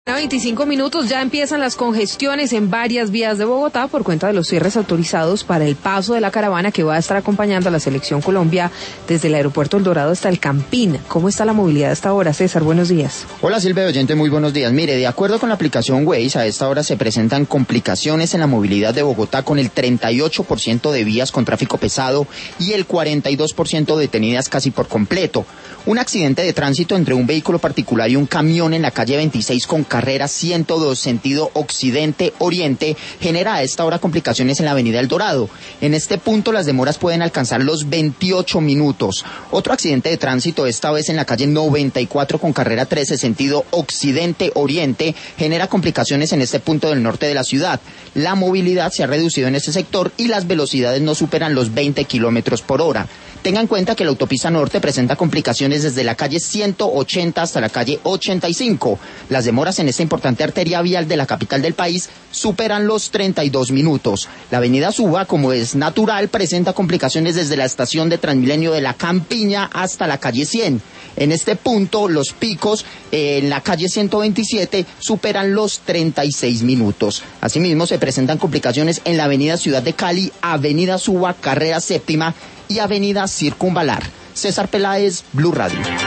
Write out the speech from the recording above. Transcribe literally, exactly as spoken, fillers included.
A veinticinco minutos ya empiezan las congestiones en varias vías de Bogotá por cuenta de los cierres autorizados para el paso de la caravana que va a estar acompañando a la Selección Colombia desde el aeropuerto El Dorado hasta el Campín. ¿Cómo está la movilidad a esta hora, César? Buenos días. Hola Silvia, oyente, muy buenos días. Mire, de acuerdo con la aplicación Waze, a esta hora se presentan complicaciones en la movilidad de Bogotá con el treinta y ocho por ciento de vías con tráfico pesado y el cuarenta y dos por ciento detenidas casi por completo. Un accidente de tránsito entre un vehículo particular y un camión en la calle veintiséis con carrera ciento dos sentido occidente-oriente genera a esta hora complicaciones en la avenida El Dorado. En este punto las demoras pueden alcanzar los veintiocho minutos. Otro accidente de tránsito, esta vez en la calle noventa y cuatro con carrera trece sentido occidente-oriente, genera complicaciones en este punto del norte de la ciudad. La movilidad se ha reducido en este sector y las velocidades no superan los veinte kilómetros por hora. Tenga en cuenta que la autopista norte presenta complicaciones desde la calle ciento ochenta hasta la calle ochenta y cinco. Las demoras en esta importante arteria vial de la capital del país superan los treinta y dos minutos. La avenida Suba, como es natural, presenta complicaciones desde la estación de Transmilenio de la Campiña hasta la calle cien. En este punto, los picos eh, en la calle ciento veintisiete superan los treinta y seis minutos. Asimismo, se presentan complicaciones en la avenida Ciudad de Cali, avenida Suba, carrera séptima y avenida Circunvalar. César Peláez, Blue Radio.